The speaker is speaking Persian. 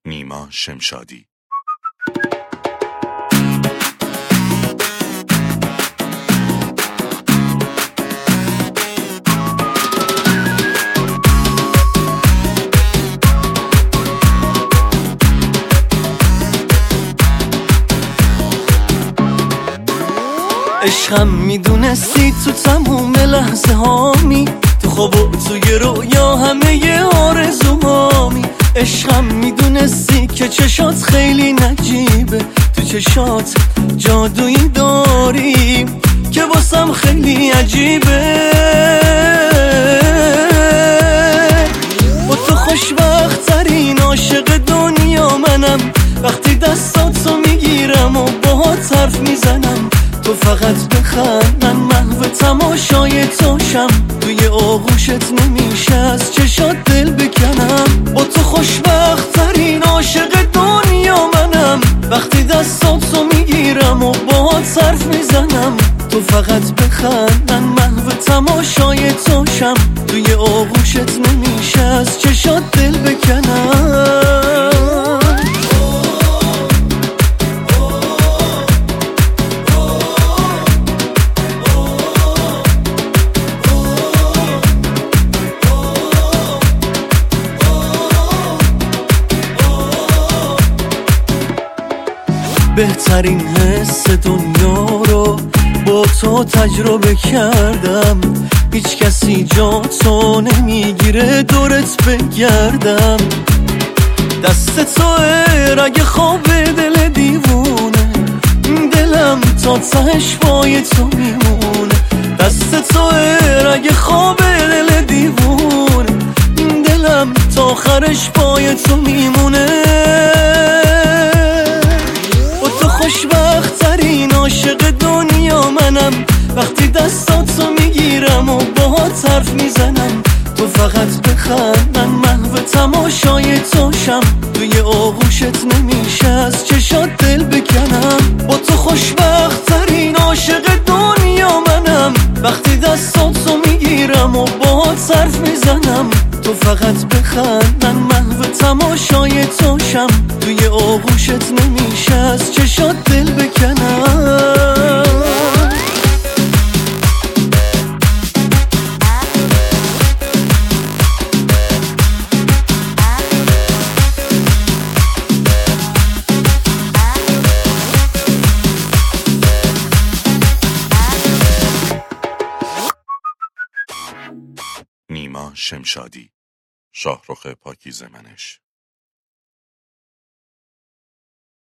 نیما شمشادی. عشقم میدونستی تو تموم لحظه هامی، تو خواب و توی رویا همه آرزوهامی. عشقم میدونستی که چشات خیلی نجیبه، تو چشات جادویی داری که واسم خیلی عجیبه. با تو خوشبخت ترین عاشق دنیا منم، وقتی دستاتو میگیرم و باهات حرف میزنم. تو فقط بخند، من محو تماشای توشم، توی آغوشت نمیشه از چشات دل بکنم. با تو خوشبخت ترین عاشق دنیا منم، وقتی دستاتو میگیرم و باهات حرف میزنم. تو فقط بخند، من محو تماشای توشم، توی آغوشت نمیشه از چشات دل بکنم. بهترین حس دنیا رو با تو تجربه کردم، هیچ کسی جا تو نمیگیره دورت بگردم. دست توه رگ خواب دل دیوونه، دلم تا تهش پای تو میمونه. دست توه رگ خواب دل دیوونه، دلم تا آخرش پای تو میمونه. خوشبخت ترین عاشق دنیا منم، وقتی دستاتو میگیرم و باهات حرف میزنم. تو فقط بخند، من محو تماشای توشم، توی آغوشت نمیشه از چشات دل بکنم. با تو خوشبخت ترین عاشق دنیا منم، وقتی دستاتو میگیرم و باهات حرف میزنم. تو فقط بخند، من محو تماشای توشم، توی آغوشت نمیشه از چشات دل بکنم. نیما شمشادی. شاهرخ پاکیزه منش.